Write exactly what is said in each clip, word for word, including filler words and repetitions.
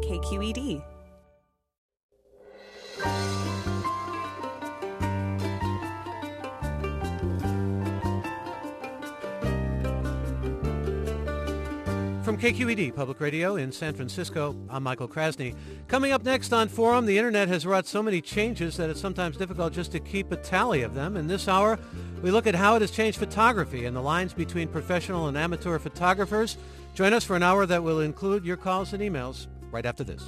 K Q E D. From K Q E D Public Radio in San Francisco, I'm Michael Krasny. Coming up next on Forum, the Internet has wrought so many changes that it's sometimes difficult just to keep a tally of them. In this hour, we look at how it has changed photography and the lines between professional and amateur photographers. Join us for an hour that will include your calls and emails right after this.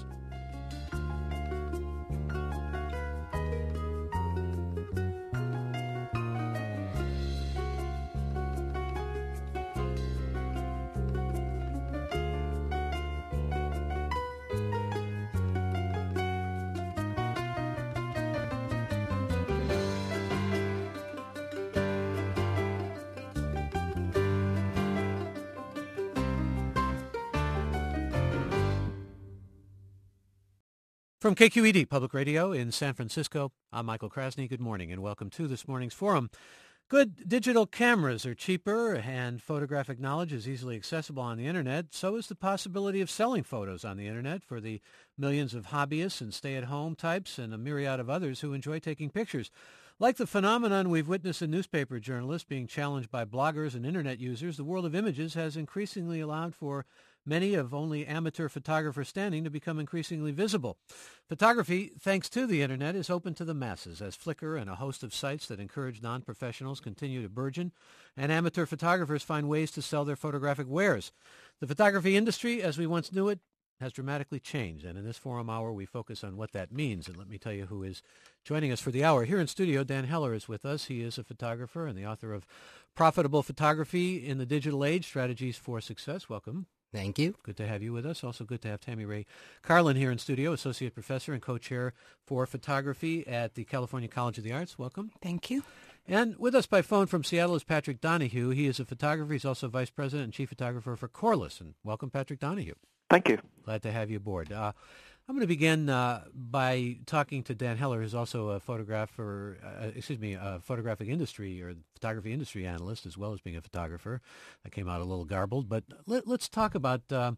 From K Q E D Public Radio in San Francisco, I'm Michael Krasny. Good morning and welcome to this morning's Forum. Good digital cameras are cheaper and photographic knowledge is easily accessible on the Internet. So is the possibility of selling photos on the Internet for the millions of hobbyists and stay-at-home types and a myriad of others who enjoy taking pictures. Like the phenomenon we've witnessed in newspaper journalists being challenged by bloggers and Internet users, the world of images has increasingly allowed for many of only amateur photographers standing to become increasingly visible. Photography, thanks to the Internet, is open to the masses as Flickr and a host of sites that encourage non-professionals continue to burgeon, and amateur photographers find ways to sell their photographic wares. The photography industry, as we once knew it, has dramatically changed, and in this Forum Hour, we focus on what that means. And let me tell you who is joining us for the hour. Here in studio, Dan Heller is with us. He is a photographer and the author of Profitable Photography in the Digital Age, Strategies for Success. Welcome. Thank you. Good to have you with us. Also good to have Tammy Ray Carlin here in studio, Associate Professor and Co-Chair for Photography at the California College of the Arts. Welcome. Thank you. And with us by phone from Seattle is Patrick Donahue. He is a photographer. He's also Vice President and Chief Photographer for Corliss. And welcome, Patrick Donahue. Thank you. Glad to have you aboard. Uh, I'm going to begin uh, by talking to Dan Heller, who's also a photographer, uh, excuse me, a photographic industry or photography industry analyst, as well as being a photographer. I came out a little garbled, but let, let's talk about uh,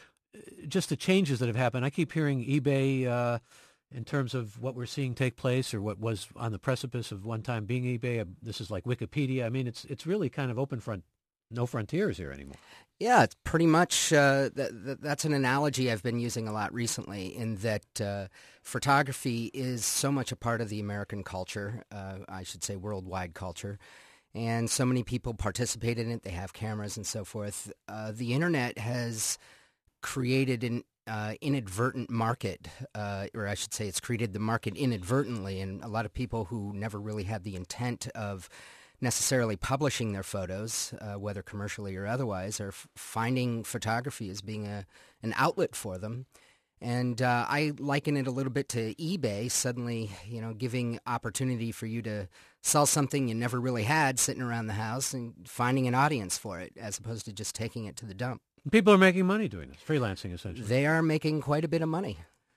just the changes that have happened. I keep hearing eBay uh, in terms of what we're seeing take place, or what was on the precipice of one time being eBay. Uh, this is like Wikipedia. I mean, it's it's really kind of open front. No frontiers here anymore. Yeah, it's pretty much, uh, th- th- that's an analogy I've been using a lot recently, in that uh, photography is so much a part of the American culture, uh, I should say worldwide culture, and so many people participate in it. They have cameras and so forth. Uh, the Internet has created an uh, inadvertent market, uh, or I should say it's created the market inadvertently, and a lot of people who never really had the intent of necessarily publishing their photos, uh, whether commercially or otherwise, are f- finding photography as being a an outlet for them. And uh, I liken it a little bit to eBay, suddenly, you know, giving opportunity for you to sell something you never really had sitting around the house and finding an audience for it, as opposed to just taking it to the dump. People are making money doing this, freelancing essentially. They are making quite a bit of money.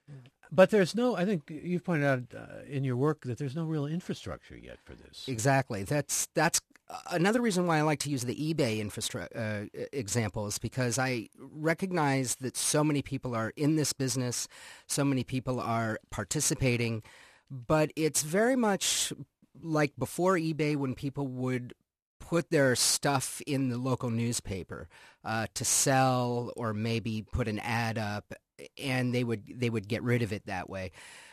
But there's no, I think you've pointed out uh, in your work that there's no real infrastructure yet for this. Exactly. That's that's another reason why I like to use the eBay infrastru- uh, examples, because I recognize that so many people are in this business, so many people are participating, but it's very much like before eBay, when people would put their stuff in the local newspaper uh, to sell, or maybe put an ad up, and they would they would get rid of it that way.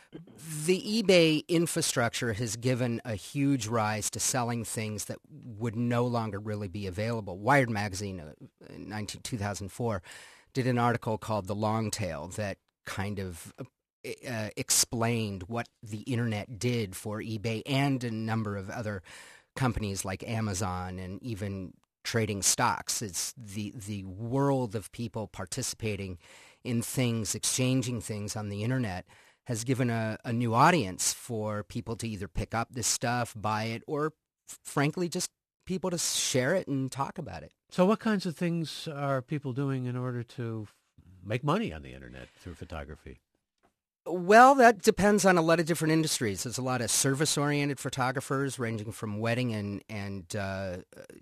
The eBay infrastructure has given a huge rise to selling things that would no longer really be available. Wired magazine uh, in two thousand four did an article called The Long Tail that kind of uh, explained what the Internet did for eBay and a number of other companies like Amazon, and even trading stocks. It's the the world of people participating in things, exchanging things on the Internet, has given a, a new audience for people to either pick up this stuff, buy it, or f- frankly just people to share it and talk about it. So what kinds of things are people doing in order to make money on the Internet through photography? Well, that depends on a lot of different industries. There's a lot of service-oriented photographers ranging from wedding and, and uh,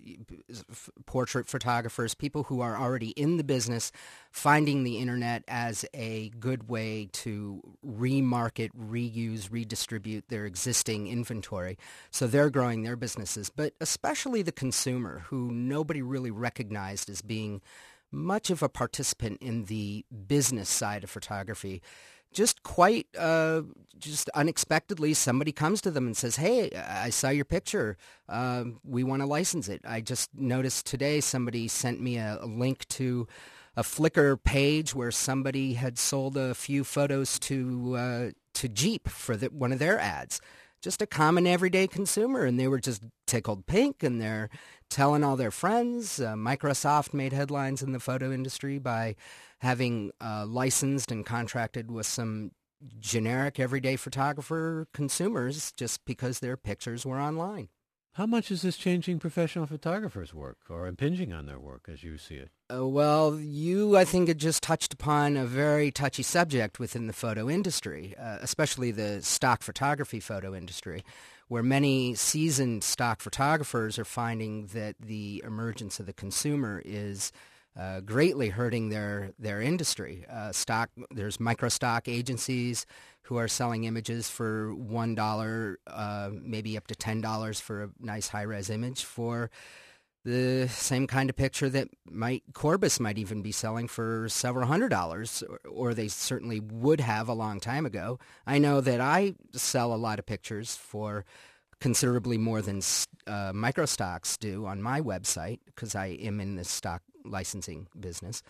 f- portrait photographers, people who are already in the business, finding the internet as a good way to remarket, reuse, redistribute their existing inventory. So they're growing their businesses. But especially the consumer, who nobody really recognized as being much of a participant in the business side of photography. Just quite, uh, just unexpectedly, somebody comes to them and says, hey, I saw your picture. Uh, we want to license it. I just noticed today somebody sent me a, a link to a Flickr page where somebody had sold a few photos to uh, to Jeep for the, one of their ads. Just a common everyday consumer, and they were just tickled pink, and they're telling all their friends. Uh, Microsoft made headlines in the photo industry by having uh, licensed and contracted with some generic everyday photographer consumers just because their pictures were online. How much is this changing professional photographers' work or impinging on their work as you see it? Uh, well, you, I think, had just touched upon a very touchy subject within the photo industry, uh, especially the stock photography photo industry, where many seasoned stock photographers are finding that the emergence of the consumer is uh, greatly hurting their, their industry. Uh, stock, there's micro stock agencies who are selling images for one dollar, uh, maybe up to ten dollars for a nice high-res image for the same kind of picture that might Corbis might even be selling for several hundred dollars, or, or they certainly would have a long time ago. I know that I sell a lot of pictures for considerably more than uh, microstocks do on my website because I am in the stock licensing business.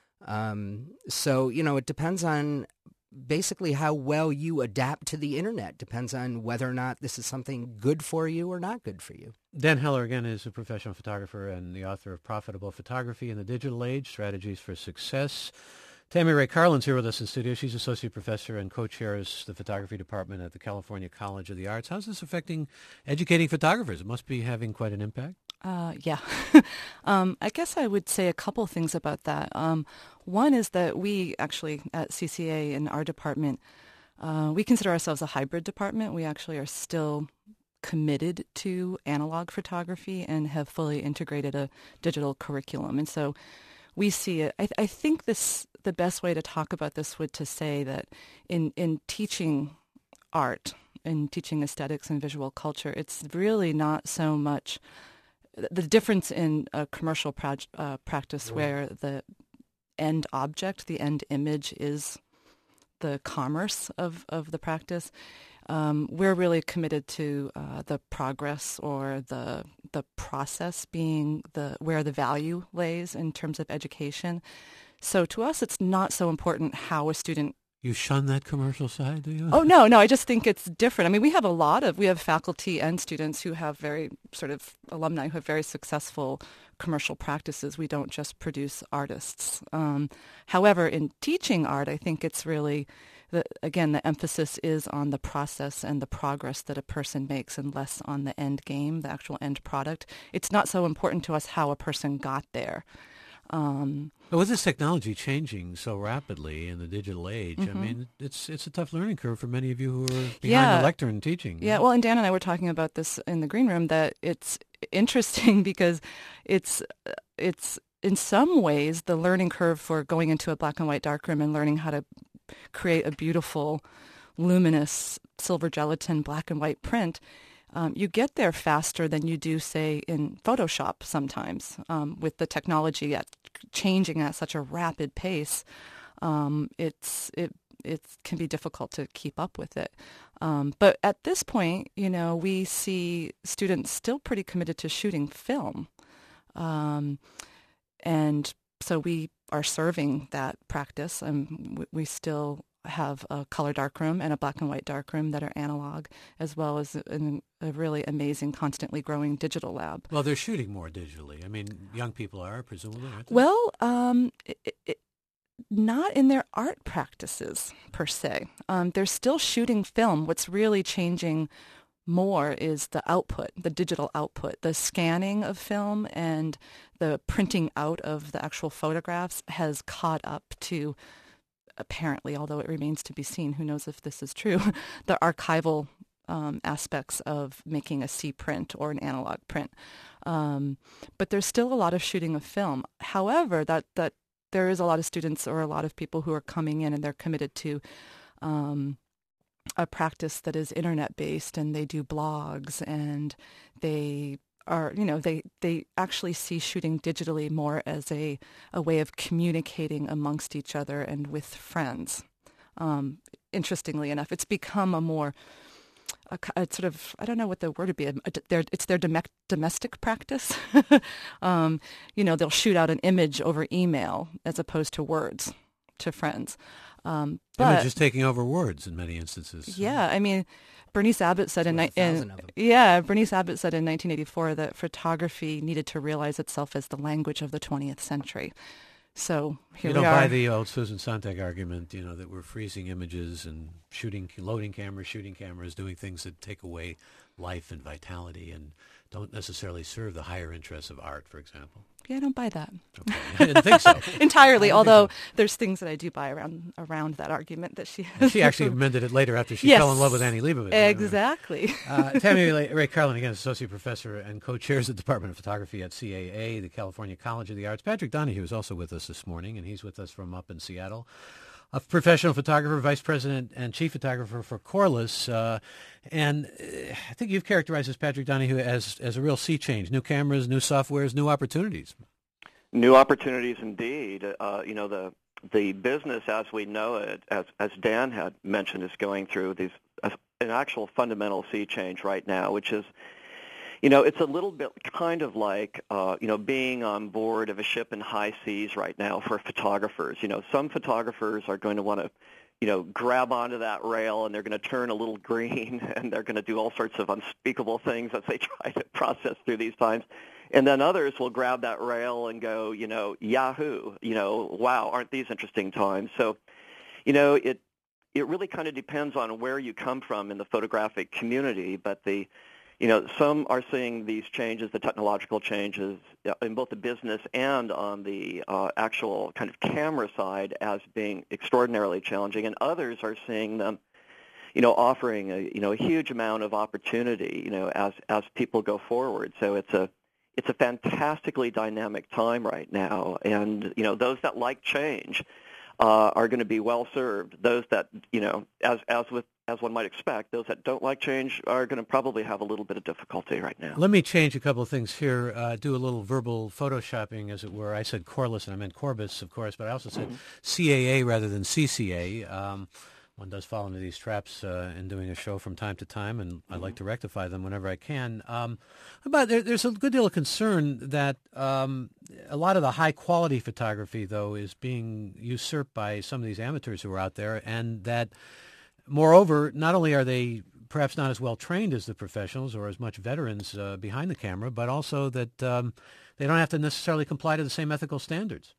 Um, so, you know, it depends on basically how well you adapt to the internet. Depends on whether or not this is something good for you or not good for you. Dan Heller, again, is a professional photographer and the author of Profitable Photography in the Digital Age, Strategies for Success. Tammy Rae Carlin's here with us in studio. She's associate professor and co-chairs the photography department at the California College of the Arts. How's this affecting educating photographers? It must be having quite an impact. Uh, yeah. um, I guess I would say a couple things about that. Um, one is that we actually at C C A in our department, uh, we consider ourselves a hybrid department. We actually are still committed to analog photography and have fully integrated a digital curriculum. And so we see it. I, I think this the best way to talk about this would to say that in, in teaching art, in teaching aesthetics and visual culture, it's really not so much the difference in a commercial proj- uh, practice yeah. where the end object, the end image is the commerce of, of the practice. Um, we're really committed to uh, the progress or the the process being the where the value lays in terms of education. So to us, it's not so important how a student. You shun that commercial side, do you? Oh, no, no. I just think it's different. I mean, we have a lot of, we have faculty and students who have very sort of alumni who have very successful commercial practices. We don't just produce artists. Um, however, in teaching art, I think it's really, the, again, the emphasis is on the process and the progress that a person makes and less on the end game, the actual end product. It's not so important to us how a person got there. Um, but with this technology changing so rapidly in the digital age, mm-hmm. I mean, it's it's a tough learning curve for many of you who are behind yeah. the lectern teaching. Yeah, well, and Dan and I were talking about this in the green room, that it's interesting because it's it's in some ways the learning curve for going into a black and white darkroom and learning how to create a beautiful, luminous silver gelatin black and white print. Um, you get there faster than you do, say, in Photoshop sometimes. Um, with the technology at changing at such a rapid pace, um, it's it it can be difficult to keep up with it. Um, but at this point, you know, we see students still pretty committed to shooting film, um, and so we are serving that practice, and we, we still have a color darkroom and a black and white darkroom that are analog, as well as an, a really amazing, constantly growing digital lab. Well, they're shooting more digitally. I mean, young people are, presumably, aren't they? Well, um, it, it, not in their art practices, per se. Um, they're still shooting film. What's really changing more is the output, the digital output. The scanning of film and the printing out of the actual photographs has caught up to apparently, although it remains to be seen, who knows if this is true, the archival um, aspects of making a C print or an analog print. Um, but there's still a lot of shooting of film. However, that, that there is a lot of students or a lot of people who are coming in and they're committed to um, a practice that is internet-based, and they do blogs, and they are, you know, they, they actually see shooting digitally more as a, a way of communicating amongst each other and with friends. Um, interestingly enough, it's become a more, a, a sort of, I don't know what the word would be, a, a, their, it's their dom- domestic practice. um, you know, they'll shoot out an image over email as opposed to words to friends. Um, but, Image is taking over words in many instances. Yeah, I mean, Bernice Abbott said in, With a thousand in of them. yeah, Bernice Abbott said in nineteen eighty-four that photography needed to realize itself as the language of the twentieth century. So here You we don't are. buy the old Susan Sontag argument, you know, that we're freezing images and shooting, loading cameras, shooting cameras, doing things that take away life and vitality and don't necessarily serve the higher interests of art, for example. Yeah, I don't buy that Okay. I didn't think so. entirely. I didn't Although think there's things that I do buy around around that argument that she. so. She actually amended it later after she Yes. fell in love with Annie Leibovitz. Exactly. Uh, Tammy Ray Carlin, again, Associate Professor and Co-Chairs the Department of Photography at C A A, the California College of the Arts. Patrick Donahue is also with us this morning, and he's with us from up in Seattle. A professional photographer, Vice President and Chief Photographer for Corliss. Uh, and uh, I think you've characterized this, Patrick Donahue, as, as a real sea change. New cameras, new softwares, new opportunities. New opportunities indeed. Uh, you know, the the business as we know it, as as Dan had mentioned, is going through these uh, an actual fundamental sea change right now, which is, you know, it's a little bit kind of like, uh, you know, being on board of a ship in high seas right now for photographers. You know, some photographers are going to want to, you know, grab onto that rail, and they're going to turn a little green, and they're going to do all sorts of unspeakable things as they try to process through these times. And then others will grab that rail and go, you know, yahoo, you know, wow, aren't these interesting times? So, you know, it it really kind of depends on where you come from in the photographic community. But the, you know, some are seeing these changes, the technological changes in both the business and on the uh, actual kind of camera side as being extraordinarily challenging, and others are seeing them, you know, offering a, you know, a huge amount of opportunity, you know, as as people go forward. So it's a It's a fantastically dynamic time right now, and you know those that like change uh, are going to be well served. Those that, you know, as as with as one might expect, those that don't like change are going to probably have a little bit of difficulty right now. Let me change a couple of things here. Uh, do a little verbal photoshopping, as it were. I said Corliss, and I meant Corbis, of course, but I also said mm-hmm. C A A rather than C C A. Um, One does fall into these traps uh, in doing a show from time to time, and mm-hmm. I like to rectify them whenever I can. Um, but there, there's a good deal of concern that um, a lot of the high-quality photography, though, is being usurped by some of these amateurs who are out there, and that, moreover, not only are they perhaps not as well trained as the professionals or as much veterans uh, behind the camera, but also that um, they don't have to necessarily comply to the same ethical standards.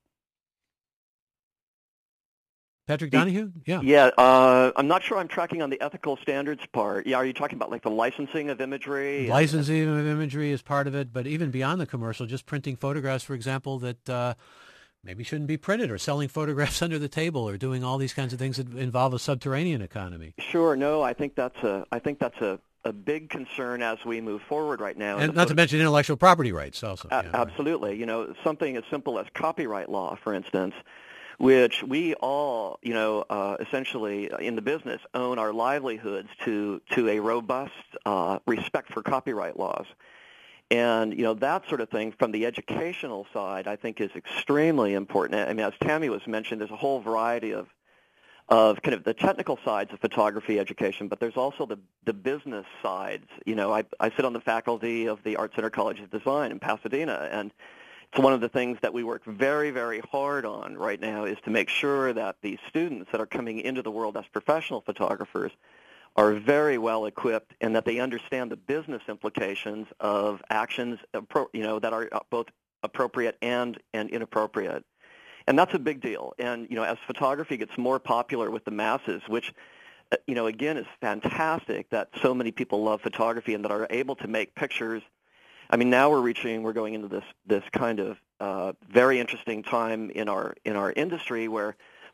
Patrick Donahue? Yeah. Yeah, uh, I'm not sure I'm tracking on the ethical standards part. Yeah, are you talking about like the licensing of imagery? Licensing of imagery is part of it, but even beyond the commercial, just printing photographs, for example, that uh, maybe shouldn't be printed, or selling photographs under the table, or doing all these kinds of things that involve a subterranean economy. Sure. No, I think that's a. I think that's a. a big concern as we move forward right now. And not to mention intellectual property rights also. A- yeah, absolutely. Right. You know, something as simple as copyright law, for instance, which we all, you know, uh, essentially in the business own our livelihoods to, to a robust uh, respect for copyright laws. And, you know, that sort of thing from the educational side, I think, is extremely important. I mean, as Tammy was mentioned, there's a whole variety of of kind of the technical sides of photography education, but there's also the, the business sides. You know, I, I sit on the faculty of the Art Center College of Design in Pasadena, and it's one of the things that we work very, very hard on right now is to make sure that the students that are coming into the world as professional photographers are very well equipped and that they understand the business implications of actions, you know, that are both appropriate and, and inappropriate. And that's a big deal. And, you know, as photography gets more popular with the masses, which, you know, again, is fantastic that so many people love photography and that are able to make pictures. I mean, now we're reaching, we're going into this, this kind of uh, very interesting time in our in our industry where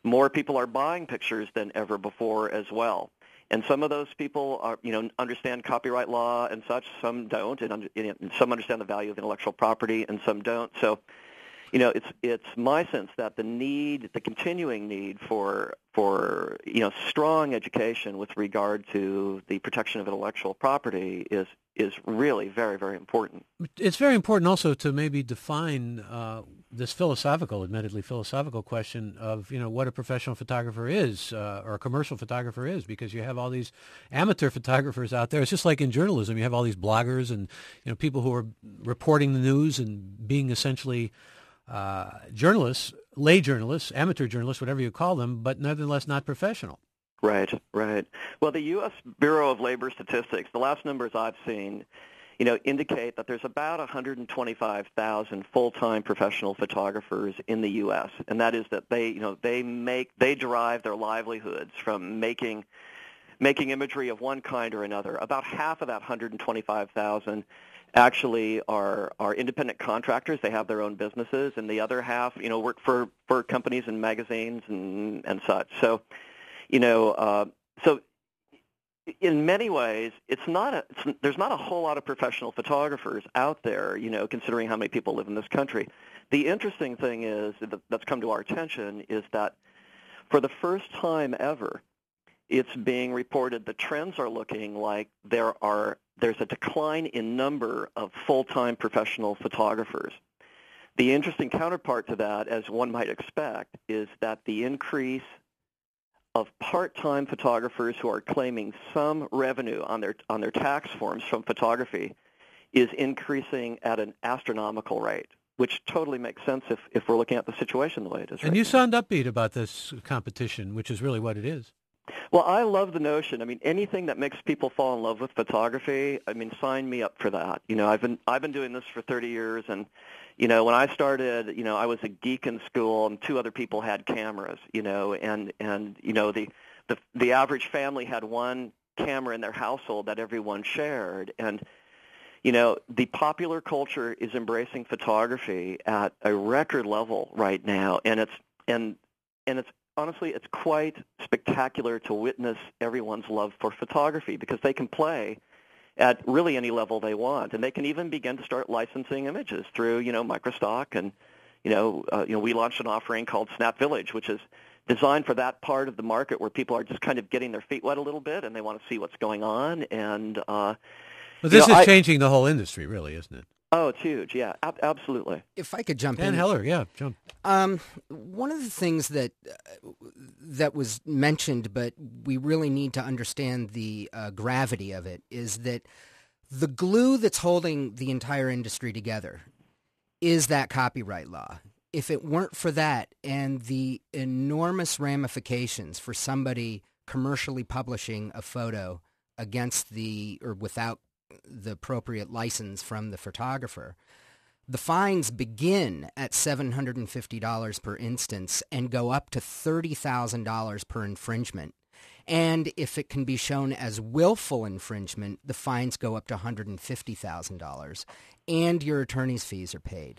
more people are buying pictures than ever before as well. And some of those people are, you know, understand copyright law and such. Some don't, and, and some understand the value of intellectual property, and some don't. So, you know, it's it's my sense that the need, the continuing need for for you know strong education with regard to the protection of intellectual property is is really very, very important. It's very important also to maybe define uh, this philosophical, admittedly philosophical question of, you know, what a professional photographer is uh, or a commercial photographer is, because you have all these amateur photographers out there. It's just like in journalism. You have all these bloggers and, you know, people who are reporting the news and being essentially uh, journalists, lay journalists, amateur journalists, whatever you call them, but nevertheless not professional. Right, right. Well, the U S Bureau of Labor Statistics, the last numbers I've seen, you know, indicate that there's about one hundred twenty-five thousand full-time professional photographers in the U S, and that is that they, you know, they make, they derive their livelihoods from making, making imagery of one kind or another. About half of that one hundred twenty-five thousand actually are are independent contractors. They have their own businesses, and the other half, you know, work for, for companies and magazines and and such. So. You know, uh, so in many ways, it's not a, it's, there's not a whole lot of professional photographers out there, you know, considering how many people live in this country. The interesting thing is that, that's come to our attention is that for the first time ever, it's being reported the trends are looking like there are there's a decline in number of full-time professional photographers. The interesting counterpart to that, as one might expect, is that the increase of part-time photographers who are claiming some revenue on their on their tax forms from photography is increasing at an astronomical rate, which totally makes sense if, if we're looking at the situation the way it is. And right you now. sound upbeat about this competition, which is really what it is. Well, I love the notion. I mean, anything that makes people fall in love with photography, I mean, sign me up for that. You know, I've been I've been doing this for thirty years, and you know, when I started, you know, I was a geek in school, and two other people had cameras. You know, and and you know, the the the average family had one camera in their household that everyone shared, and you know, the popular culture is embracing photography at a record level right now, and it's and and it's honestly, it's quite spectacular to witness everyone's love for photography because they can play at really any level they want, and they can even begin to start licensing images through, you know, Microstock, and you know, uh, you know, we launched an offering called Snap Village, which is designed for that part of the market where people are just kind of getting their feet wet a little bit, and they want to see what's going on. And uh, well, this you know, is I, changing the whole industry, really, isn't it? Oh, it's huge. Yeah, ab- absolutely. If I could jump Dan in. Heller, yeah, jump. Um, one of the things that uh, that was mentioned, but we really need to understand the uh, gravity of it, is that the glue that's holding the entire industry together is that copyright law. If it weren't for that and the enormous ramifications for somebody commercially publishing a photo against the or without the appropriate license from the photographer, the fines begin at seven hundred fifty dollars per instance and go up to thirty thousand dollars per infringement. And if it can be shown as willful infringement, the fines go up to one hundred fifty thousand dollars, and your attorney's fees are paid.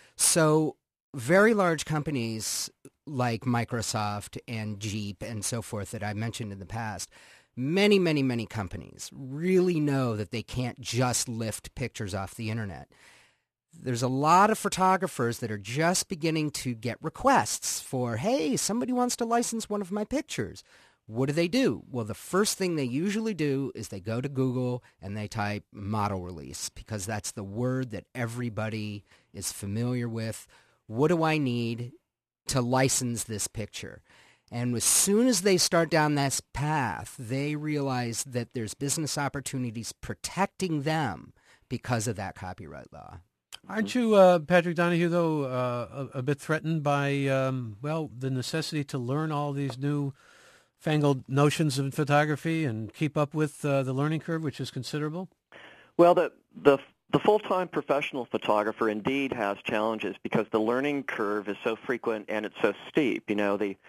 So very large companies like Microsoft and Jeep and so forth that I mentioned in the past, many, many, many companies really know that they can't just lift pictures off the internet. There's a lot of photographers that are just beginning to get requests for, hey, somebody wants to license one of my pictures. What do they do? Well, the first thing they usually do is they go to Google and they type model release, because that's the word that everybody is familiar with. What do I need to license this picture? And as soon as they start down this path, they realize that there's business opportunities protecting them because of that copyright law. Aren't you, uh, Patrick Donahue, though, uh, a, a bit threatened by, um, well, the necessity to learn all these new fangled notions of photography and keep up with uh, the learning curve, which is considerable? Well, the the the full-time professional photographer indeed has challenges because the learning curve is so frequent and it's so steep. You know, the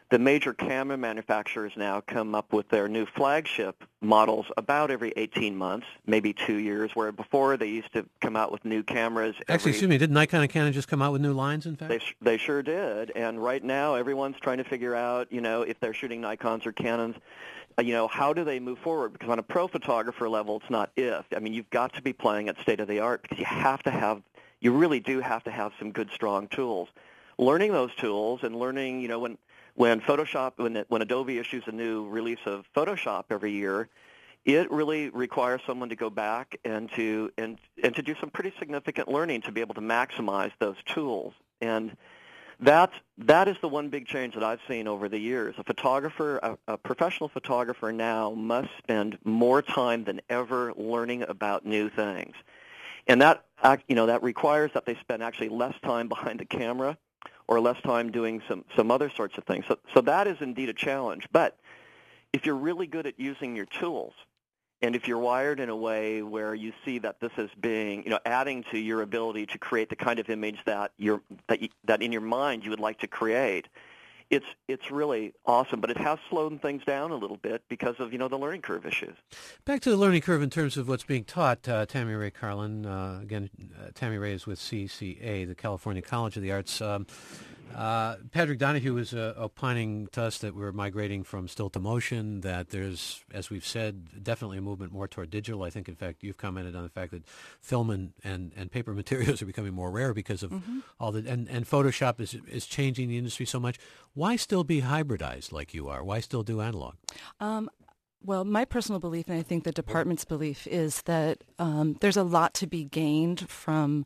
the major camera manufacturers now come up with their new flagship models about every eighteen months, maybe two years, where before they used to come out with new cameras. Every, Actually, excuse me, didn't Nikon and Canon just come out with new lines, in fact? They, they sure did. And right now, everyone's trying to figure out, you know, if they're shooting Nikons or Canons, uh, you know, how do they move forward? Because on a pro photographer level, it's not if. I mean, you've got to be playing at state-of-the-art because you have to have, you really do have to have some good, strong tools. Learning those tools and learning, you know, when when Photoshop, when when Adobe issues a new release of Photoshop every year, it really requires someone to go back and to and and to do some pretty significant learning to be able to maximize those tools. And that's that is the one big change that I've seen over the years. A photographer, a, a professional photographer now must spend more time than ever learning about new things, and that you know that requires that they spend actually less time behind the camera or less time doing some, some other sorts of things. So, so that is indeed a challenge. But if you're really good at using your tools, and if you're wired in a way where you see that this is being, you know, adding to your ability to create the kind of image that you're that you, that in your mind you would like to create, it's it's really awesome. But it has slowed things down a little bit because of, you know, the learning curve issues. Back to the learning curve in terms of what's being taught, uh, Tammy Rae Carlin. Uh, again, uh, Tammy Rae is with C C A, the California College of the Arts. Um, uh, Patrick Donahue was uh, opining to us that we're migrating from still to motion, that there's, as we've said, definitely a movement more toward digital. I think, in fact, you've commented on the fact that film and, and, and paper materials are becoming more rare because of mm-hmm. all the, and, and Photoshop is is changing the industry so much. Why still be hybridized like you are? Why still do analog? Um, well, my personal belief, and I think the department's belief, is that um, there's a lot to be gained from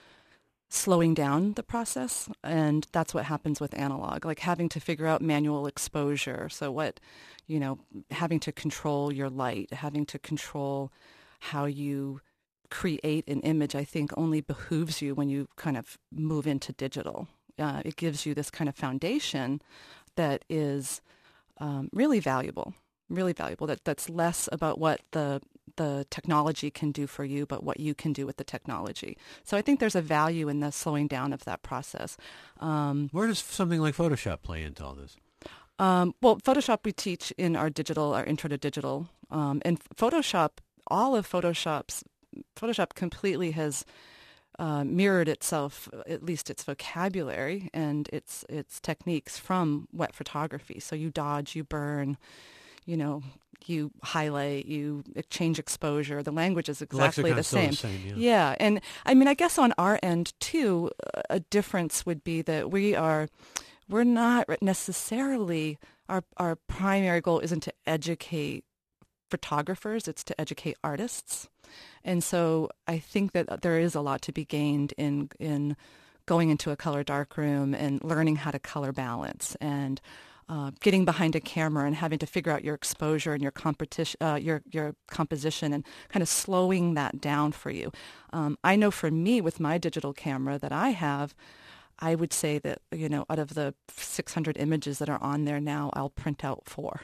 slowing down the process, and that's what happens with analog, like having to figure out manual exposure. So what, you know, having to control your light, having to control how you create an image, I think only behooves you when you kind of move into digital. Uh, it gives you this kind of foundation that is um, really valuable, really valuable. That that's less about what the the technology can do for you, but what you can do with the technology. So I think there's a value in the slowing down of that process. Um, Where does something like Photoshop play into all this? Um, well, Photoshop we teach in our digital, our intro to digital, um, and Photoshop, all of Photoshop's Photoshop completely has Uh, mirrored itself, at least its vocabulary and its its techniques from wet photography. So you dodge, you burn, you know, you highlight, you change exposure. The language is exactly the same. the same. Yeah. yeah, and I mean, I guess on our end too, a difference would be that we are, we're not necessarily, our our primary goal isn't to educate photographers, it's to educate artists. And so I think that there is a lot to be gained in in going into a color darkroom and learning how to color balance and uh, getting behind a camera and having to figure out your exposure and your competition, uh, your your composition, and kind of slowing that down for you. Um, I know for me with my digital camera that I have, I would say that, you know, out of the six hundred images that are on there now, I'll print out four.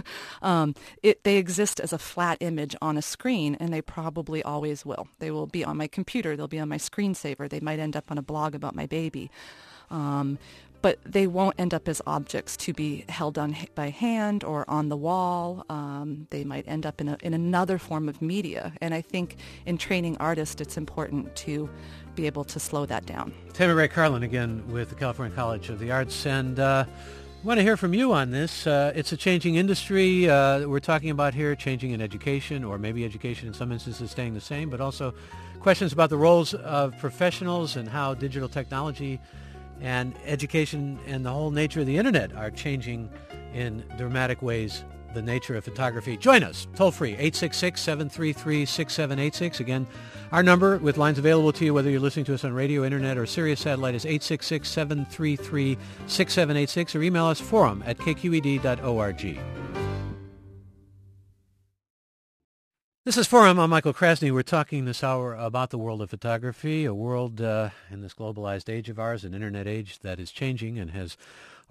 um, it, they exist as a flat image on a screen, and they probably always will. They will be on my computer. They'll be on my screensaver. They might end up on a blog about my baby. Um, but they won't end up as objects to be held on by hand or on the wall. Um, they might end up in, a, in another form of media. And I think in training artists, it's important to be able to slow that down. Tammy Rae Carlin again with the California College of the Arts. And uh, I want to hear from you on this. Uh, it's a changing industry uh, that we're talking about here, changing in education, or maybe education in some instances staying the same, but also questions about the roles of professionals and how digital technology and education and the whole nature of the Internet are changing in dramatic ways the nature of photography. Join us, toll-free, eight six six, seven three three, six seven eight six. Again, our number with lines available to you, whether you're listening to us on radio, Internet, or Sirius Satellite, is eight six six, seven three three, six seven eight six, or email us forum at k q e d dot org. This is Forum. I'm Michael Krasny. We're talking this hour about the world of photography, a world uh, in this globalized age of ours, an Internet age that is changing and has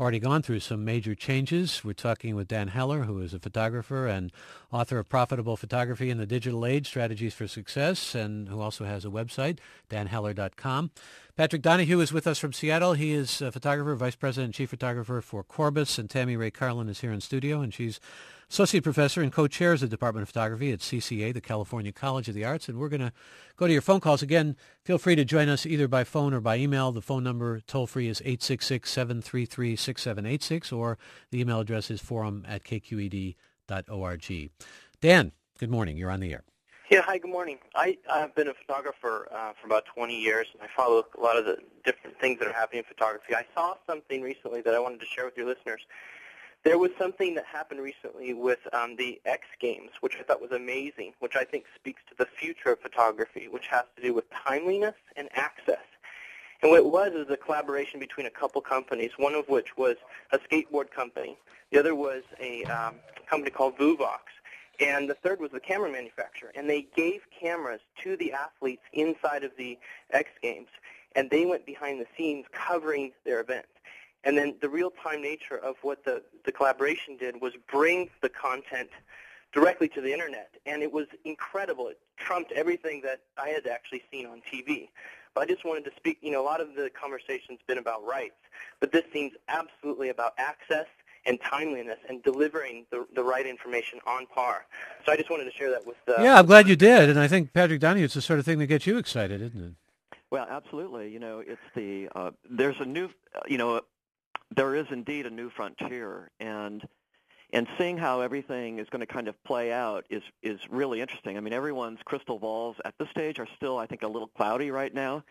already gone through some major changes. We're talking with Dan Heller, who is a photographer and author of Profitable Photography in the Digital Age, Strategies for Success, and who also has a website, dan heller dot com. Patrick Donahue is with us from Seattle. He is a photographer, vice president and chief photographer for Corbis, and Tammy Ray Carlin is here in studio, and she's associate professor and co-chairs the Department of Photography at C C A, the California College of the Arts. And we're going to go to your phone calls. Again, feel free to join us either by phone or by email. The phone number toll-free is eight six six, seven three three, six seven eight six, or the email address is forum at k q e d dot org. Dan, good morning. You're on the air. Yeah, hi, good morning. I, I've been a photographer uh, for about twenty years, and I follow a lot of the different things that are happening in photography. I saw something recently that I wanted to share with your listeners. There was something that happened recently with um, the X Games, which I thought was amazing, which I think speaks to the future of photography, which has to do with timeliness and access. And what it was is a collaboration between a couple companies, one of which was a skateboard company. The other was a um, company called Vuvox. And the third was the camera manufacturer. And they gave cameras to the athletes inside of the X Games, and they went behind the scenes covering their event. And then the real-time nature of what the, the collaboration did was bring the content directly to the Internet. And it was incredible. It trumped everything that I had actually seen on T V. But I just wanted to speak, you know, a lot of the conversation's been about rights, but this seems absolutely about access and timeliness and delivering the, the right information on par. So I just wanted to share that with uh, Yeah, I'm glad you did. And I think, Patrick Donahue, it's the sort of thing that gets you excited, isn't it? Well, absolutely. You know, it's the uh, there's a new, uh, you know, there is indeed a new frontier, and and seeing how everything is going to kind of play out is is really interesting. I mean, everyone's crystal balls at this stage are still, I think, a little cloudy right now,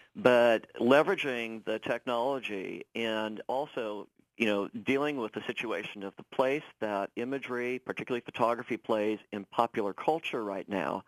but leveraging the technology and also, you know, dealing with the situation of the place that imagery, particularly photography, plays in popular culture right now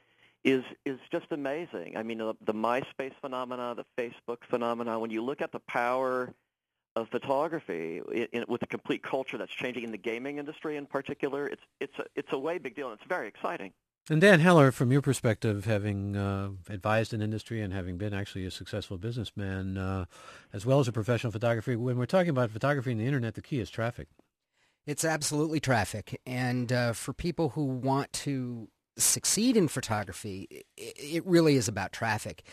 is is just amazing. I mean, the, the MySpace phenomena, the Facebook phenomena, when you look at the power of photography in, in, with the complete culture that's changing in the gaming industry in particular, it's it's a, it's a way big deal, and it's very exciting. And Dan Heller, from your perspective, having uh, advised an industry and having been actually a successful businessman, uh, as well as a professional photographer, when we're talking about photography and the Internet, the key is traffic. It's absolutely traffic. And uh, for people who want to succeed in photography, it, it really is about traffic.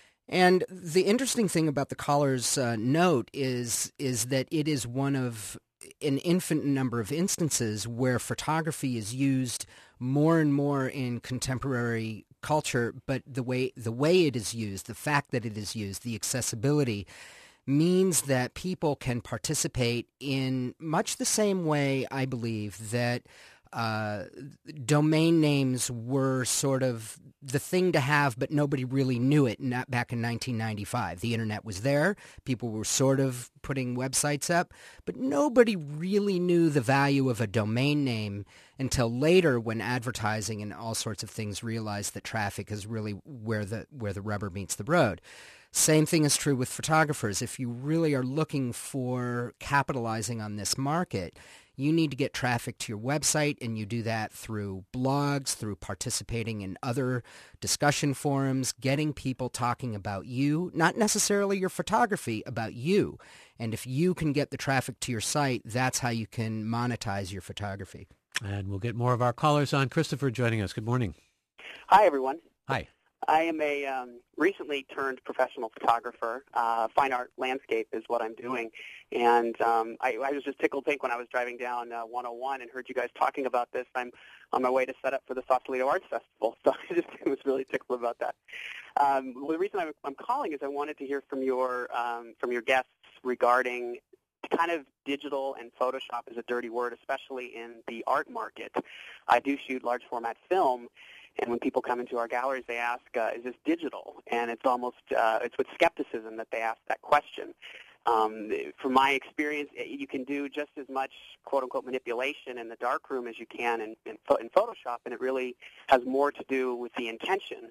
And the interesting thing about the caller's uh, note is is that it is one of an infinite number of instances where photography is used more and more in contemporary culture, but the way the way it is used, the fact that it is used, the accessibility, means that people can participate in much the same way, I believe, that Uh, domain names were sort of the thing to have, but nobody really knew it. Not back in nineteen ninety-five. The Internet was there. People were sort of putting websites up, but nobody really knew the value of a domain name until later, when advertising and all sorts of things realized that traffic is really where the where the rubber meets the road. Same thing is true with photographers. If you really are looking for capitalizing on this market, you need to get traffic to your website, and you do that through blogs, through participating in other discussion forums, getting people talking about you, not necessarily your photography, about you. And if you can get the traffic to your site, that's how you can monetize your photography. And we'll get more of our callers on. Christopher joining us. Good morning. Hi, everyone. Hi. I am a um, recently turned professional photographer. Uh, fine art landscape is what I'm doing. And um, I, I was just tickled pink when I was driving down uh, one oh one and heard you guys talking about this. I'm on my way to set up for the Sausalito Arts Festival, so I just was really tickled about that. Um, well, the reason I'm, I'm calling is I wanted to hear from your um, from your guests regarding kind of digital and Photoshop is a dirty word, especially in the art market. I do shoot large format film. And when people come into our galleries, they ask, uh, is this digital? And it's almost, uh, it's with skepticism that they ask that question. Um, from my experience, you can do just as much, quote-unquote, manipulation in the darkroom as you can in, in, in Photoshop, and it really has more to do with the intention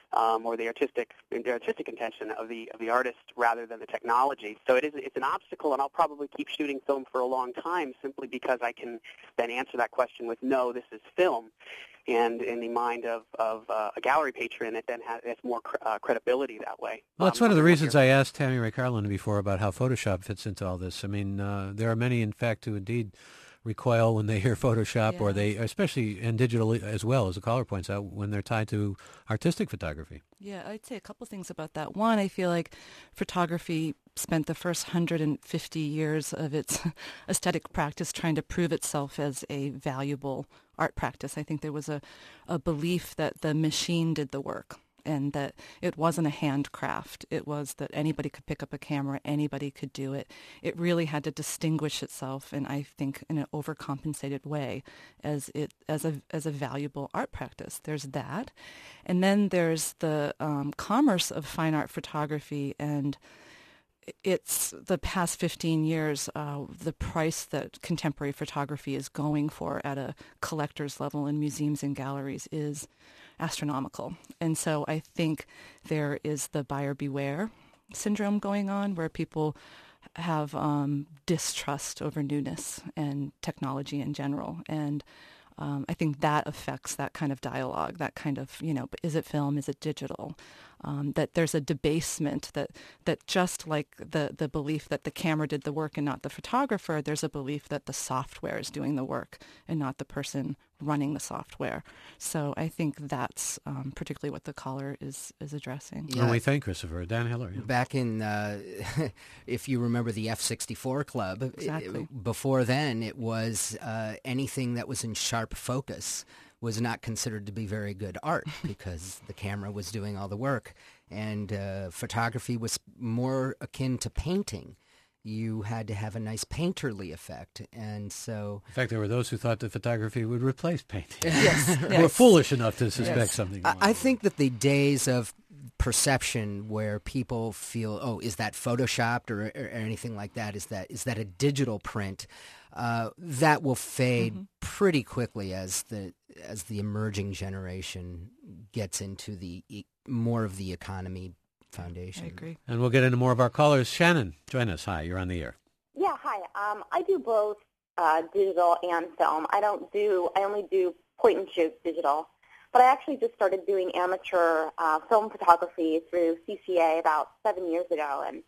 um, or the artistic the artistic intention of the of the artist rather than the technology. So it is it's an obstacle, and I'll probably keep shooting film for a long time simply because I can then answer that question with no, this is film. And in the mind of, of uh, a gallery patron, it then has, has more cr- uh, credibility that way. Well, it's um, one of the reasons I asked Tammy Ray Carlin before about how Photoshop fits into all this. I mean, uh, there are many, in fact, who indeed recoil when they hear Photoshop, Yeah. or they, especially in digital as well, as the caller points out, when they're tied to artistic photography. Yeah, I'd say a couple things about that. One, I feel like photography spent the first one hundred fifty years of its aesthetic practice trying to prove itself as a valuable art practice. I think there was a, a belief that the machine did the work and that it wasn't a handcraft. It was that anybody could pick up a camera, anybody could do it. It really had to distinguish itself, and I think in an overcompensated way, as it as a as a valuable art practice. There's that, and then there's the um, commerce of fine art photography, and it's the past fifteen years, uh, the price that contemporary photography is going for at a collector's level in museums and galleries is astronomical. And so I think there is the buyer beware syndrome going on, where people have um, distrust over newness and technology in general. And um, I think that affects that kind of dialogue, that kind of, you know, is it film, is it digital? Um, that there's a debasement that, that just like the, the belief that the camera did the work and not the photographer, there's a belief that the software is doing the work and not the person running the software. So I think that's um, particularly what the caller is, is addressing. Yeah. And we thank Christopher. Dan Hiller. Yeah. Back in, uh, if you remember the F sixty-four Club, Exactly. it, before then it was uh, anything that was in sharp focus was not considered to be very good art because the camera was doing all the work. And uh, photography was more akin to painting. You had to have a nice painterly effect. And so... In fact, there were those who thought that photography would replace painting. Yes. Who were yes. foolish enough to suspect Yes. something. I, I think that the days of perception where people feel, oh, is that photoshopped or, or anything like that? Is that is that a digital print? Uh, that will fade Mm-hmm. pretty quickly as the as the emerging generation gets into the e- more of the economy foundation. I agree. And we'll get into more of our callers. Shannon, join us. Hi, you're on the air. Yeah, hi. Um, I do both uh, digital and film. I don't do, I only do point and shoot digital. But I actually just started doing amateur uh, film photography through C C A about seven years ago. And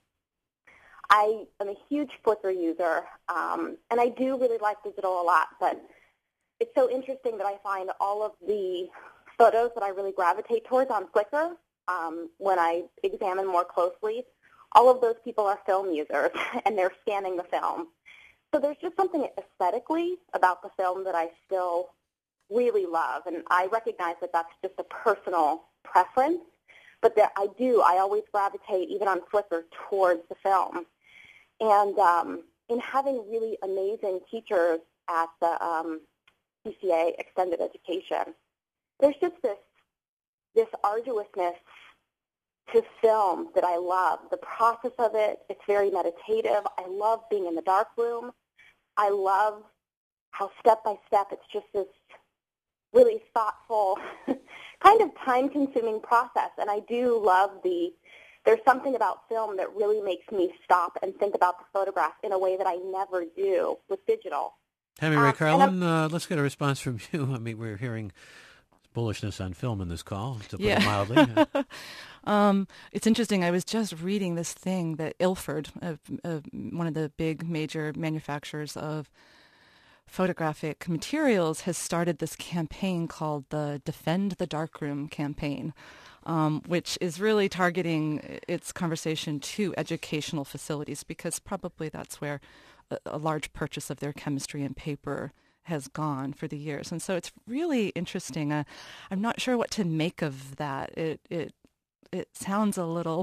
I am a huge Flickr user, um, and I do really like digital a lot. But it's so interesting that I find all of the photos that I really gravitate towards on Flickr, um, when I examine more closely, all of those people are film users, and they're scanning the film. So there's just something aesthetically about the film that I still really love, and I recognize that that's just a personal preference, but that I do, I always gravitate, even on Flickr, towards the film. And um, in having really amazing teachers at the um, C C A Extended Education, there's just this this arduousness to film that I love. The process of it, it's very meditative. I love being in the dark room. I love how step by step it's just this really thoughtful, kind of time-consuming process. And I do love the, there's something about film that really makes me stop and think about the photograph in a way that I never do with digital. Tammy Ray Um, Carlin, uh, let's get a response from you. I mean, we're hearing bullishness on film in this call, to put Yeah. it mildly. Um, it's interesting. I was just reading this thing that Ilford, uh, uh, one of the big major manufacturers of photographic materials, has started this campaign called the Defend the Darkroom campaign, um, which is really targeting its conversation to educational facilities, because probably that's where a, a large purchase of their chemistry and paper has gone for the years. And so it's really interesting. Uh, I'm not sure what to make of that. It it it sounds a little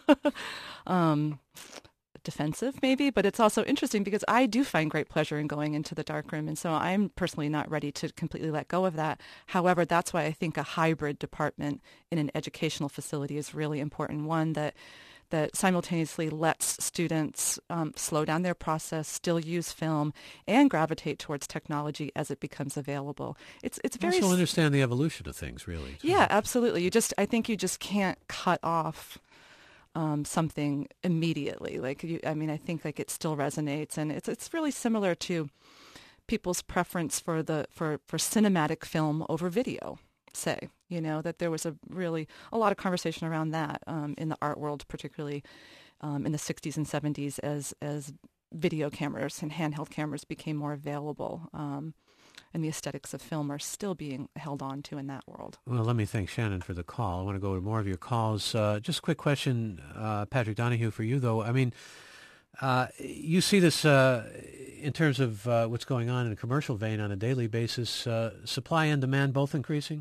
um, defensive maybe, but it's also interesting because I do find great pleasure in going into the darkroom. And so I'm personally not ready to completely let go of that. However, that's why I think a hybrid department in an educational facility is really important. One, that that simultaneously lets students um, slow down their process, still use film, and gravitate towards technology as it becomes available. It's it's very also understand the evolution of things, really. Too. Yeah, absolutely. You just I think you just can't cut off um, something immediately. Like you, I mean, I think like it still resonates, and it's it's really similar to people's preference for the for, for cinematic film over video. Say, you know, that there was a really a lot of conversation around that um, in the art world, particularly um, in the sixties and seventies as as video cameras and handheld cameras became more available. Um, and the aesthetics of film are still being held on to in that world. Well, let me thank Shannon for the call. I want to go to more of your calls. Uh, just a quick question, uh, Patrick Donahue, for you, though. I mean, uh, you see this uh, in terms of uh, what's going on in a commercial vein on a daily basis, uh, supply and demand both increasing?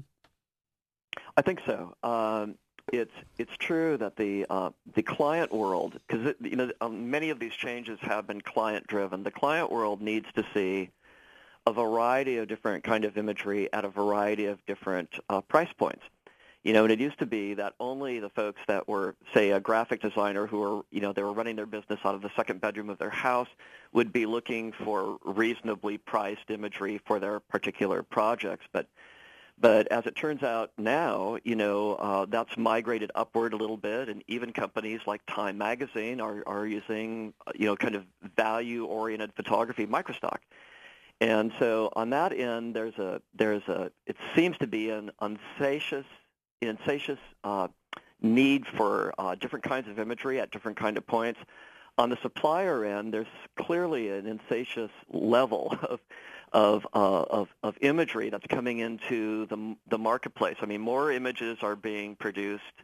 I think so. Um, it's it's true that the uh, the client world, because you know um, many of these changes have been client driven. The client world needs to see a variety of different kind of imagery at a variety of different uh, price points. You know, and it used to be that only the folks that were, say, a graphic designer who were, you know, they were running their business out of the second bedroom of their house would be looking for reasonably priced imagery for their particular projects. But But as it turns out now, you know, uh, that's migrated upward a little bit, and even companies like Time Magazine are, are using, you know, kind of value-oriented photography microstock. And so on that end, there's a there's a it seems to be an unsatious insatious uh, need for uh, different kinds of imagery at different kind of points. On the supplier end, there's clearly an insatious level of of, uh, of of imagery that's coming into the the marketplace. I mean, more images are being produced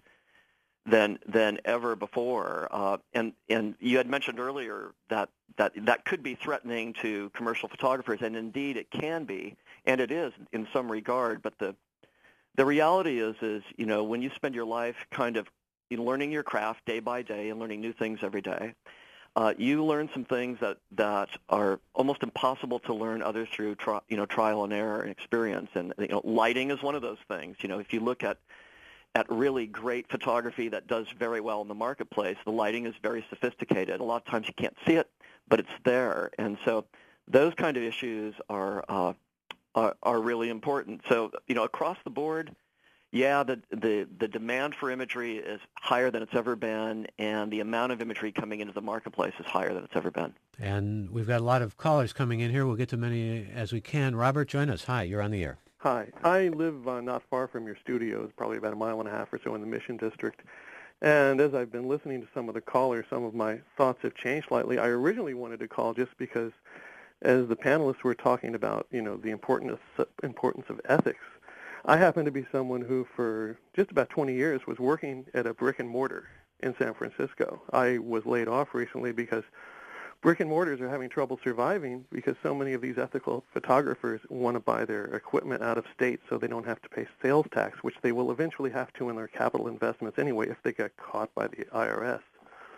than than ever before. Uh, and and you had mentioned earlier that, that that could be threatening to commercial photographers, and indeed it can be, and it is in some regard. But the the reality is is you know when you spend your life kind of you know, learning your craft day by day and learning new things every day, Uh, you learn some things that, that are almost impossible to learn others through tri- you know trial and error and experience. And you know, lighting is one of those things. You know, if you look at at really great photography that does very well in the marketplace, the lighting is very sophisticated. A lot of times you can't see it, but it's there. And so those kind of issues are uh, are, are really important. So you know, across the board, yeah, the, the the demand for imagery is higher than it's ever been, and the amount of imagery coming into the marketplace is higher than it's ever been. And we've got a lot of callers coming in here. We'll get to many as we can. Robert, join us. Hi, you're on the air. Hi. I live uh, not far from your studios, probably about a mile and a half or so in the Mission District. And as I've been listening to some of the callers, some of my thoughts have changed slightly. I originally wanted to call just because, as the panelists were talking about, you know, the importance importance of ethics, I happen to be someone who, for just about twenty years, was working at a brick and mortar in San Francisco. I was laid off recently because brick and mortars are having trouble surviving because so many of these ethical photographers want to buy their equipment out of state so they don't have to pay sales tax, which they will eventually have to in their capital investments anyway if they get caught by the I R S.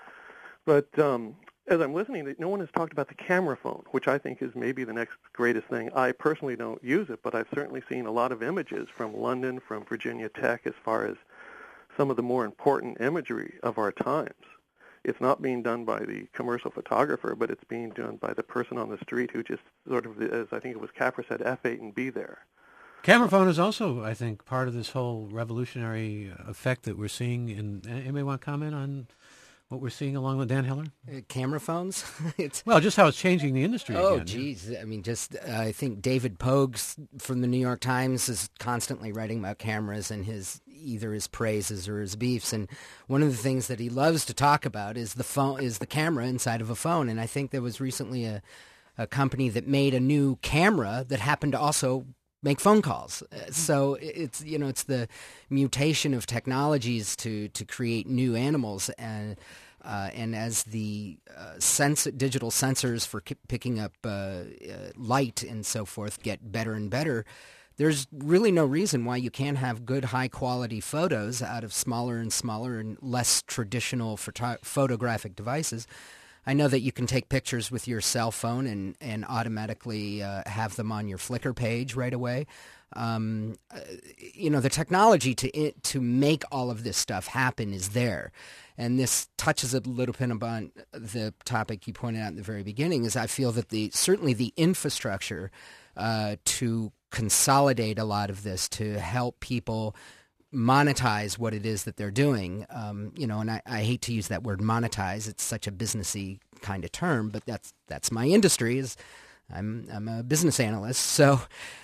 But um, as I'm listening, no one has talked about the camera phone, which I think is maybe the next greatest thing. I personally don't use it, but I've certainly seen a lot of images from London, from Virginia Tech, as far as some of the more important imagery of our times. It's not being done by the commercial photographer, but it's being done by the person on the street who just sort of, as I think it was Capra said, F eight and be there. Camera phone is also, I think, part of this whole revolutionary effect that we're seeing. And anybody want to comment on what we're seeing along with Dan Heller? Uh, camera phones? it's, well, just how it's changing the industry oh, again. geez. Yeah. I mean, just uh, I think David Pogues from the New York Times is constantly writing about cameras and his either his praises or his beefs. And one of the things that he loves to talk about is the phone, is the camera inside of a phone. And I think there was recently a, a company that made a new camera that happened to also make phone calls. So it's, you know, it's the mutation of technologies to, to create new animals. And uh, and as the uh, sense, digital sensors for k- picking up uh, uh, light and so forth get better and better, there's really no reason why you can't have good, high-quality photos out of smaller and smaller and less traditional photo- photographic devices. I know that you can take pictures with your cell phone and, and automatically uh, have them on your Flickr page right away. Um, uh, you know, the technology to it, to make all of this stuff happen is there. And this touches a little bit upon the topic you pointed out in the very beginning, is I feel that the certainly the infrastructure uh, to consolidate a lot of this, to help people monetize what it is that they're doing. Um, you know, and I, I hate to use that word monetize. It's such a businessy kind of term, but that's that's my industry. Is I'm I'm a business analyst, so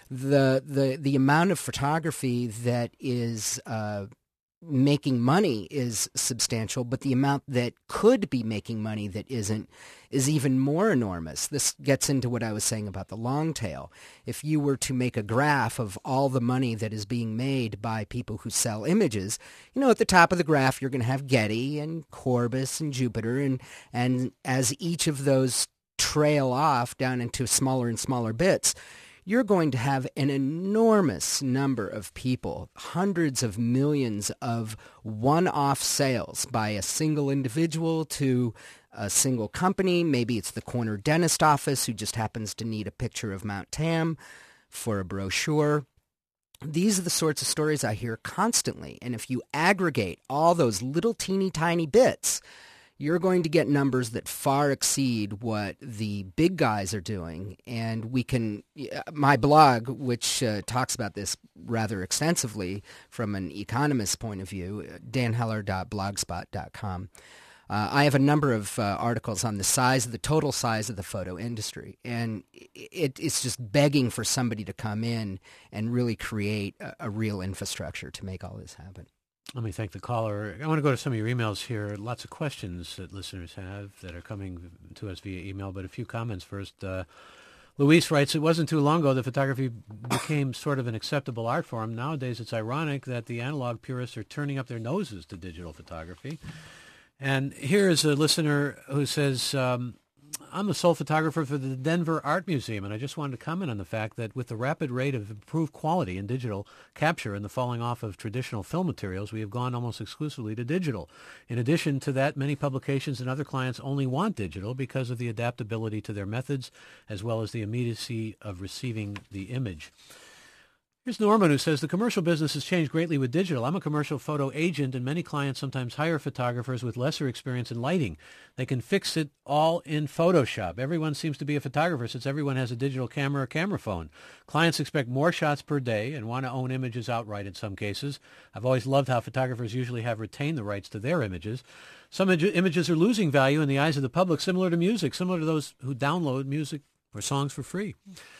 the the the amount of photography that is uh, making money is substantial, but the amount that could be making money that isn't is even more enormous. This gets into what I was saying about the long tail. If you were to make a graph of all the money that is being made by people who sell images, you know, at the top of the graph you're going to have Getty and Corbis and Jupiter, and and as each of those trail off down into smaller and smaller bits, you're going to have an enormous number of people, hundreds of millions of one-off sales by a single individual to a single company. Maybe it's the corner dentist office who just happens to need a picture of Mount Tam for a brochure. These are the sorts of stories I hear constantly. And if you aggregate all those little teeny tiny bits, you're going to get numbers that far exceed what the big guys are doing. And we can, my blog, which uh, talks about this rather extensively from an economist's point of view, dan heller dot blogspot dot com. Uh, I have a number of uh, articles on the size of the total size of the photo industry, and it, it's just begging for somebody to come in and really create a, a real infrastructure to make all this happen. Let me thank the caller. I want to go to some of your emails here. Lots of questions that listeners have that are coming to us via email, but a few comments first. Uh, Luis writes, it wasn't too long ago that photography became sort of an acceptable art form. Nowadays, it's ironic that the analog purists are turning up their noses to digital photography. And here is a listener who says, um, I'm the sole photographer for the Denver Art Museum, and I just wanted to comment on the fact that with the rapid rate of improved quality in digital capture and the falling off of traditional film materials, we have gone almost exclusively to digital. In addition to that, many publications and other clients only want digital because of the adaptability to their methods as well as the immediacy of receiving the image. Here's Norman, who says, the commercial business has changed greatly with digital. I'm a commercial photo agent, and many clients sometimes hire photographers with lesser experience in lighting. They can fix it all in Photoshop. Everyone seems to be a photographer since everyone has a digital camera or camera phone. Clients expect more shots per day and want to own images outright in some cases. I've always loved how photographers usually have retained the rights to their images. Some Im- images are losing value in the eyes of the public, similar to music, similar to those who download music or songs for free.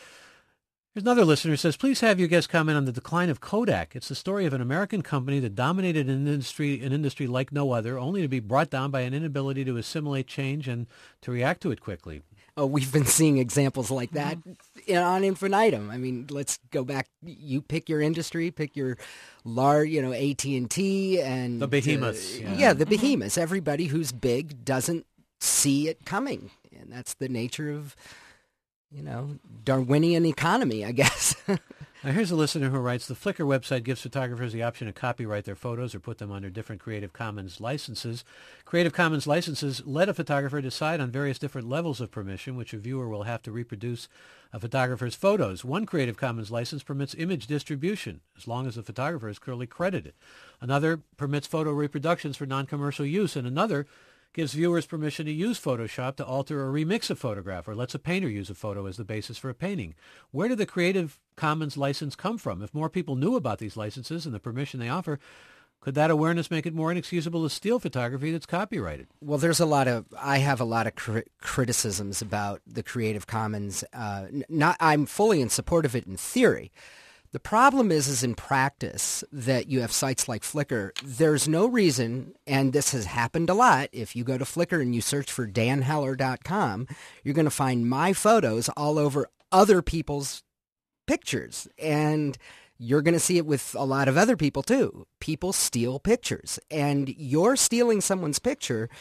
Here's another listener who says, please have your guest comment on the decline of Kodak. It's the story of an American company that dominated an industry, an industry like no other, only to be brought down by an inability to assimilate change and to react to it quickly. Oh, we've been seeing examples like that mm-hmm. on infinitum. I mean, let's go back. You pick your industry, pick your large, you know, A T and T and the behemoths. Uh, yeah. yeah, the behemoths. Everybody who's big doesn't see it coming, and that's the nature of, you know, Darwinian economy, I guess. Now, here's a listener who writes, the Flickr website gives photographers the option to copyright their photos or put them under different Creative Commons licenses. Creative Commons licenses let a photographer decide on various different levels of permission, which a viewer will have to reproduce a photographer's photos. One Creative Commons license permits image distribution, as long as the photographer is clearly credited. Another permits photo reproductions for non-commercial use, and another gives viewers permission to use Photoshop to alter or remix a photograph, or lets a painter use a photo as the basis for a painting. Where did the Creative Commons license come from? If more people knew about these licenses and the permission they offer, could that awareness make it more inexcusable to steal photography that's copyrighted? Well, there's a lot of, I have a lot of cri- criticisms about the Creative Commons. Uh, not, I'm fully in support of it in theory. The problem is, is in practice that you have sites like Flickr. There's no reason, and this has happened a lot, if you go to Flickr and you search for dan heller dot com, you're going to find my photos all over other people's pictures. And you're going to see it with a lot of other people too. People steal pictures, and you're stealing someone's picture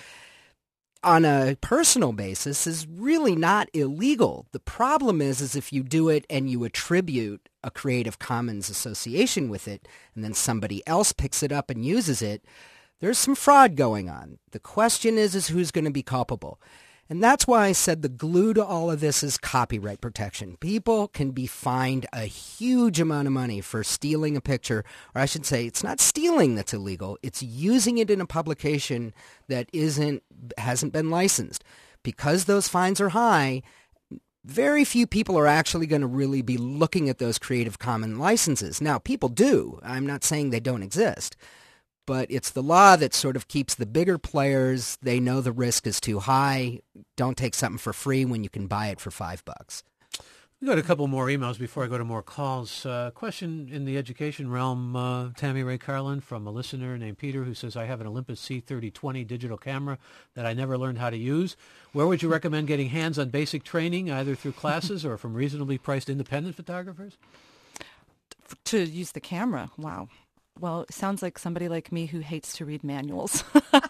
on a personal basis is really not illegal. The problem is, is if you do it and you attribute a Creative Commons association with it, and then somebody else picks it up and uses it, there's some fraud going on. The question is, is who's going to be culpable? And that's why I said the glue to all of this is copyright protection. People can be fined a huge amount of money for stealing a picture, or I should say it's not stealing that's illegal, it's using it in a publication that isn't hasn't been licensed. Because those fines are high, very few people are actually going to really be looking at those Creative Commons licenses. Now, people do. I'm not saying they don't exist. But it's the law that sort of keeps the bigger players. They know the risk is too high. Don't take something for free when you can buy it for five bucks. We got a couple more emails before I go to more calls. Uh, question in the education realm, uh, Tammy Ray Carlin, from a listener named Peter, who says, I have an Olympus C thirty twenty digital camera that I never learned how to use. Where would you recommend getting hands on basic training, either through classes or from reasonably priced independent photographers? To use the camera, wow. Well, it sounds like somebody like me who hates to read manuals.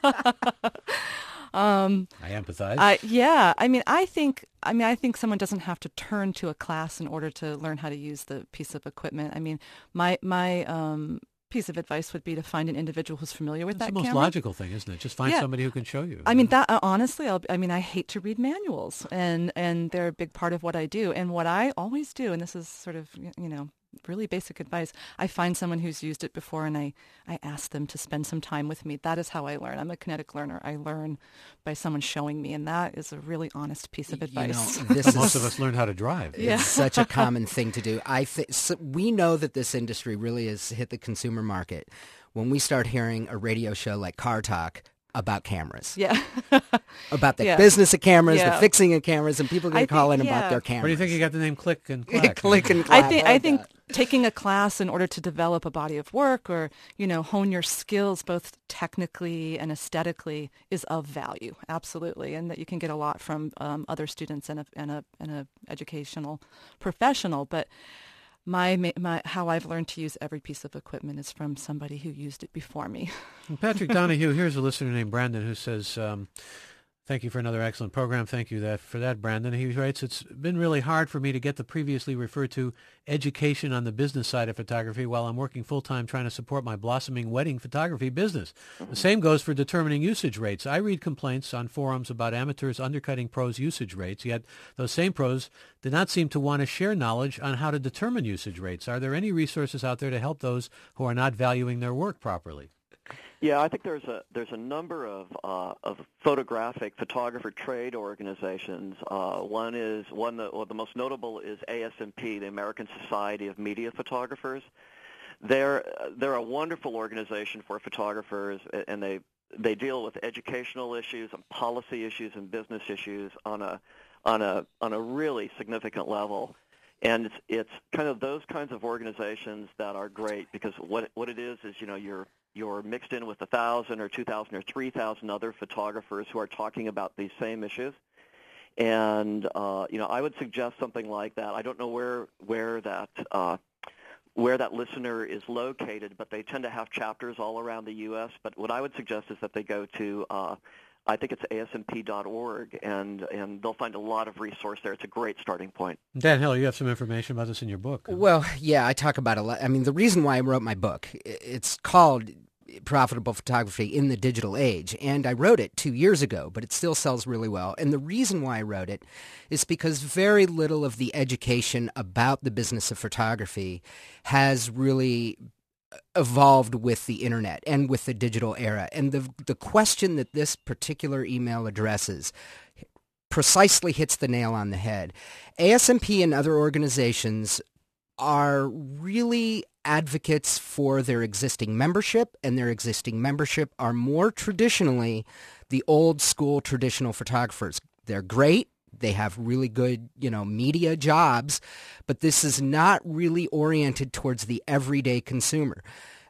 um, I empathize. I, yeah, I mean, I think, I mean, I think someone doesn't have to turn to a class in order to learn how to use the piece of equipment. I mean, my my um, piece of advice would be to find an individual who's familiar with That's that the most camera. logical thing, isn't it? Just find Yeah. somebody who can show you. I mean, that uh, honestly, I'll, I mean, I hate to read manuals, and and they're a big part of what I do. And what I always do, and this is sort of, you know, really basic advice, I find someone who's used it before and I, I ask them to spend some time with me. That is how I learn. I'm a kinetic learner. I learn by someone showing me, and that is a really honest piece of advice. You know, this Most is, of us learn how to drive. it's Yeah. such a common thing to do. I th- so we know that this industry really has hit the consumer market when we start hearing a radio show like Car Talk about cameras. Yeah. About the Yeah. business of cameras, Yeah. the fixing of cameras, and people are going I to call think- in yeah. about their cameras. Where do you think you got the name Click and Clack? Click and I clack. think like I think that. taking a class in order to develop a body of work, or, you know, hone your skills both technically and aesthetically, is of value, absolutely, and that you can get a lot from um, other students and a and a and a educational professional. But my my how I've learned to use every piece of equipment is from somebody who used it before me. And Patrick Donahue, here's a listener named Brandon who says, um, thank you for another excellent program. Thank you that for that, Brandon. He writes, it's been really hard for me to get the previously referred to education on the business side of photography while I'm working full-time trying to support my blossoming wedding photography business. The same goes for determining usage rates. I read complaints on forums about amateurs undercutting pros' usage rates, yet those same pros do not seem to want to share knowledge on how to determine usage rates. Are there any resources out there to help those who are not valuing their work properly? Yeah, I think there's a there's a number of uh, of photographic photographer trade organizations. Uh, one is one that well, the most notable is A S M P, the American Society of Media Photographers. They're they're a wonderful organization for photographers, and they they deal with educational issues and policy issues and business issues on a on a on a really significant level. And it's it's kind of those kinds of organizations that are great, because what what it is is, you know, you're you're mixed in with a thousand or two thousand or three thousand other photographers who are talking about these same issues. And uh, you know, I would suggest something like that. I don't know where where that uh, where that listener is located, but they tend to have chapters all around the U S. But what I would suggest is that they go to uh, I think it's A S M P dot org, and, and they'll find a lot of resource there. It's a great starting point. Dan Hill, you have some information about this in your book. Well, yeah, I talk about a lot. I mean, the reason why I wrote my book, it's called Profitable Photography in the Digital Age, and I wrote it two years ago, but it still sells really well. And the reason why I wrote it is because very little of the education about the business of photography has really evolved with the internet and with the digital era. And the the question that this particular email addresses precisely hits the nail on the head. A S M P and other organizations are really advocates for their existing membership, and their existing membership are more traditionally the old school traditional photographers. They're great. They have really good, you know, media jobs, but this is not really oriented towards the everyday consumer.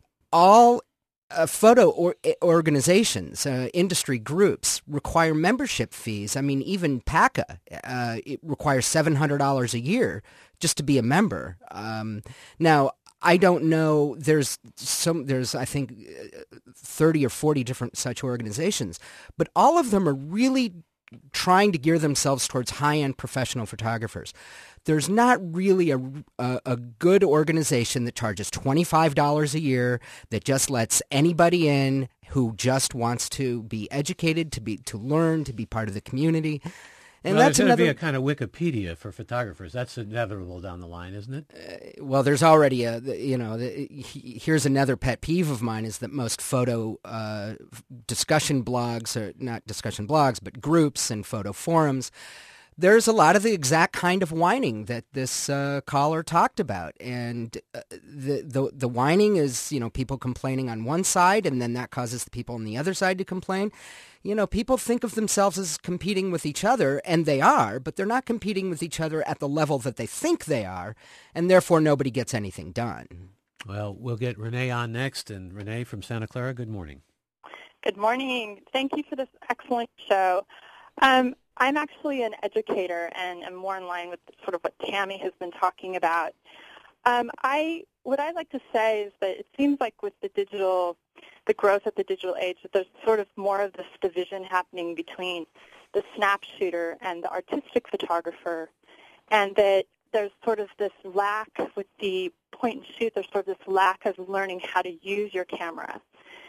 All uh, photo or, organizations, uh, industry groups require membership fees. I mean, even PACA, uh, it requires seven hundred dollars a year just to be a member. Um, now, I don't know. There's some. There's I think thirty or forty different such organizations, but all of them are really trying to gear themselves towards high-end professional photographers. There's not really a, a, a good organization that charges twenty-five dollars a year that just lets anybody in, who just wants to be educated, to be to learn, to be part of the community. And well, that's there's going to another, be a kind of Wikipedia for photographers. That's inevitable down the line, isn't it? Uh, well, there's already a, you know, the, he, here's another pet peeve of mine is that most photo uh, discussion blogs, or not discussion blogs, but groups and photo forums, there's a lot of the exact kind of whining that this uh, caller talked about. And uh, the, the the whining is, you know, people complaining on one side, and then that causes the people on the other side to complain. You know, people think of themselves as competing with each other, and they are, but they're not competing with each other at the level that they think they are, and therefore nobody gets anything done. Well, we'll get Renee on next. And Renee from Santa Clara, good morning. Good morning. Thank you for this excellent show. Um, I'm actually an educator, and I'm more in line with sort of what Tammy has been talking about. Um, I what I'd like to say is that it seems like with the digital, the growth of the digital age, that there's sort of more of this division happening between the snap shooter and the artistic photographer, and that there's sort of this lack with the point and shoot. There's sort of this lack of learning how to use your camera.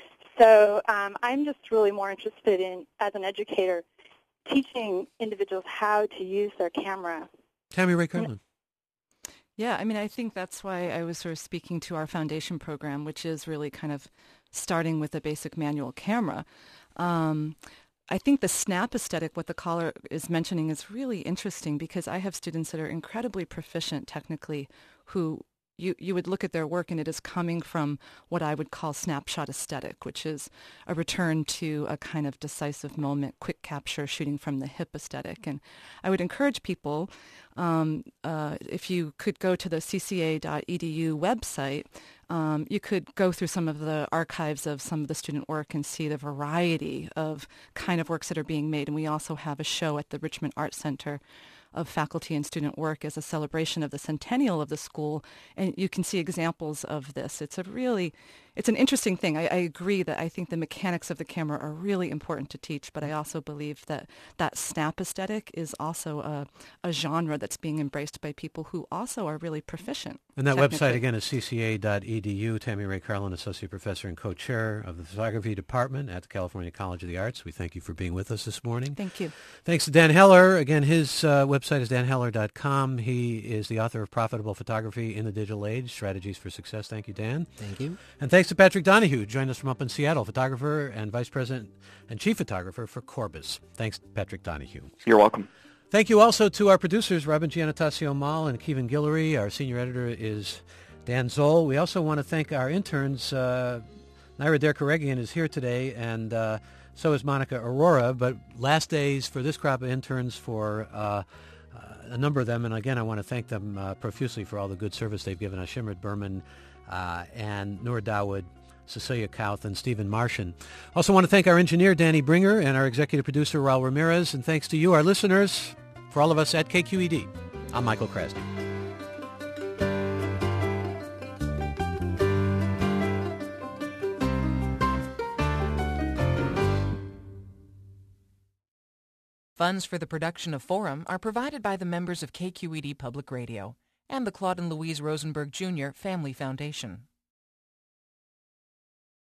So um, I'm just really more interested in, as an educator, teaching individuals how to use their camera. Tammy Rae Carlin. Yeah, I mean, I think that's why I was sort of speaking to our foundation program, which is really kind of starting with a basic manual camera. Um, I think the snap aesthetic, what the caller is mentioning, is really interesting because I have students that are incredibly proficient technically who you, you would look at their work and it is coming from what I would call snapshot aesthetic, which is a return to a kind of decisive moment, quick capture, shooting from the hip aesthetic. And I would encourage people, um, uh, if you could go to the c c a dot e d u website, um, you could go through some of the archives of some of the student work and see the variety of kind of works that are being made. And we also have a show at the Richmond Art Center of faculty and student work as a celebration of the centennial of the school, and you can see examples of this. It's a really, it's an interesting thing. I, I agree that I think the mechanics of the camera are really important to teach, but I also believe that that snap aesthetic is also a, a genre that's being embraced by people who also are really proficient. And that website, again, is c c a dot e d u. Tammy Rae Carlin, Associate Professor and Co-Chair of the Photography Department at the California College of the Arts. We thank you for being with us this morning. Thank you. Thanks to Dan Heller. Again, his uh, website is dan heller dot com. He is the author of Profitable Photography in the Digital Age, Strategies for Success. Thank you, Dan. Thank you. And thanks to Patrick Donahue, who joined us from up in Seattle, photographer and Vice President and Chief Photographer for Corbis. Thanks, Patrick Donahue. You're welcome. Thank you also to our producers, Robin Giannatasio Mal and Kevin Guillory. Our senior editor is Dan Zoll. We also want to thank our interns. Uh, Naira Derkaregian is here today, and uh, so is Monica Aurora. But last days for this crop of interns for uh, uh, a number of them, and again, I want to thank them uh, profusely for all the good service they've given us. Shimrit Berman uh, and Noor Dawood, Cecilia Kauth, and Stephen Martian. Also want to thank our engineer, Danny Bringer, and our executive producer, Raul Ramirez. And thanks to you, our listeners, for all of us at K Q E D. I'm Michael Krasny. Funds for the production of Forum are provided by the members of K Q E D Public Radio and the Claude and Louise Rosenberg Junior Family Foundation.